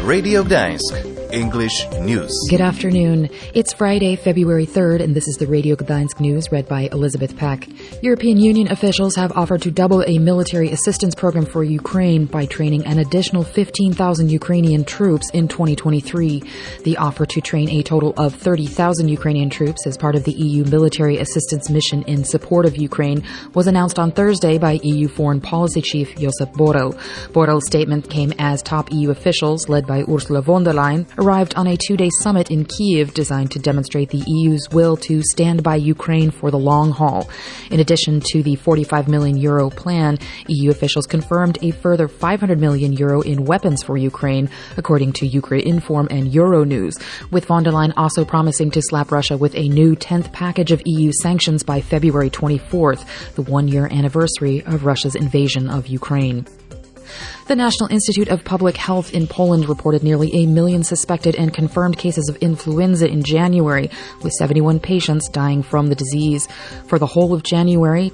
Radio Gdańsk, English News. Good afternoon. It's Friday, February 3rd, and this is the Radio Gdańsk News read by Elizabeth Peck. European Union officials have offered to double a military assistance program for Ukraine by training an additional 15,000 Ukrainian troops in 2023. The offer to train a total of 30,000 Ukrainian troops as part of the EU military assistance mission in support of Ukraine was announced on Thursday by EU Foreign Policy Chief Josep Borrell. Borrell's statement came as top EU officials, led by Ursula von der Leyen, arrived on a two-day summit in Kyiv designed to demonstrate the EU's will to stand by Ukraine for the long haul. In addition to the €45 million plan, EU officials confirmed a further €500 million in weapons for Ukraine, according to Ukrinform and Euronews, with von der Leyen also promising to slap Russia with a new 10th package of EU sanctions by February 24th, the one-year anniversary of Russia's invasion of Ukraine. The National Institute of Public Health in Poland reported nearly 1 million suspected and confirmed cases of influenza in January, with 71 patients dying from the disease. For the whole of January,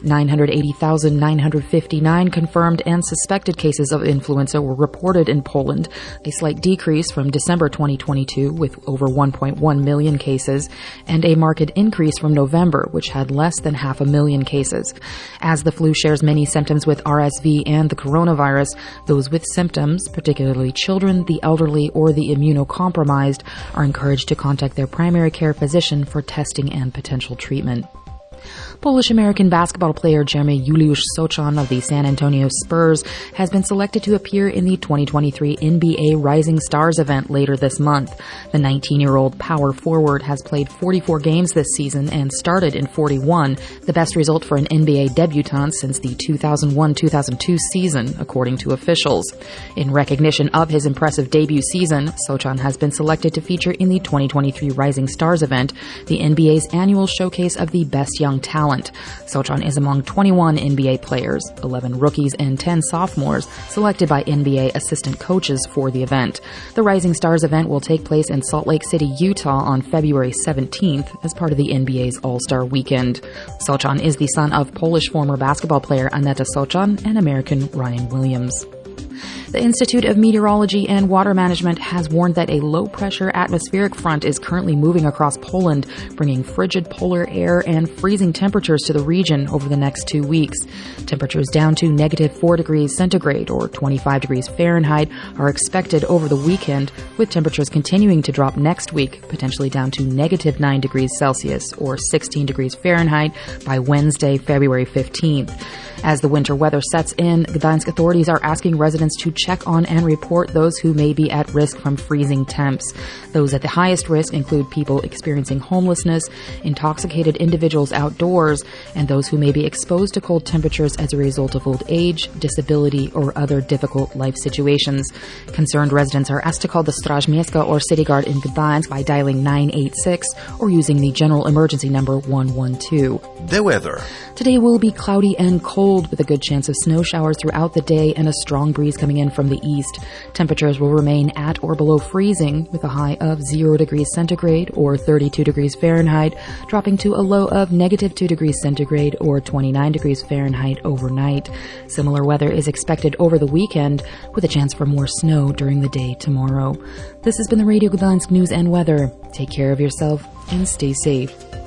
980,959 confirmed and suspected cases of influenza were reported in Poland, a slight decrease from December 2022 with over 1.1 million cases, and a marked increase from November, which had less than 500,000 cases. As the flu shares many symptoms with RSV and the coronavirus, those with symptoms, particularly children, the elderly, or the immunocompromised, are encouraged to contact their primary care physician for testing and potential treatment. Polish-American basketball player Jeremy Juliusz Sochan of the San Antonio Spurs has been selected to appear in the 2023 NBA Rising Stars event later this month. The 19-year-old power forward has played 44 games this season and started in 41, the best result for an NBA debutant since the 2001-2002 season, according to officials. In recognition of his impressive debut season, Sochan has been selected to feature in the 2023 Rising Stars event, the NBA's annual showcase of the best young talent. Sochan is among 21 NBA players, 11 rookies and 10 sophomores selected by NBA assistant coaches for the event. The Rising Stars event will take place in Salt Lake City, Utah on February 17th as part of the NBA's All-Star Weekend. Sochan is the son of Polish former basketball player Aneta Sochan and American Ryan Williams. The Institute of Meteorology and Water Management has warned that a low-pressure atmospheric front is currently moving across Poland, bringing frigid polar air and freezing temperatures to the region over the next 2 weeks. Temperatures down to -4 degrees centigrade or 25 degrees Fahrenheit are expected over the weekend, with temperatures continuing to drop next week, potentially down to -9 degrees Celsius or 16 degrees Fahrenheit by Wednesday, February 15th. As the winter weather sets in, Gdańsk authorities are asking residents to check on and report those who may be at risk from freezing temps. Those at the highest risk include people experiencing homelessness, intoxicated individuals outdoors, and those who may be exposed to cold temperatures as a result of old age, disability, or other difficult life situations. Concerned residents are asked to call the Straż Miejska or City Guard in Gdańsk by dialing 986 or using the general emergency number 112. The weather. Today will be cloudy and cold, with a good chance of snow showers throughout the day and a strong breeze coming in from the east. Temperatures will remain at or below freezing, with a high of 0 degrees centigrade or 32 degrees Fahrenheit, dropping to a low of -2 degrees centigrade or 29 degrees Fahrenheit overnight. Similar weather is expected over the weekend, with a chance for more snow during the day tomorrow. This has been the Radio Gdańsk News and Weather. Take care of yourself and stay safe.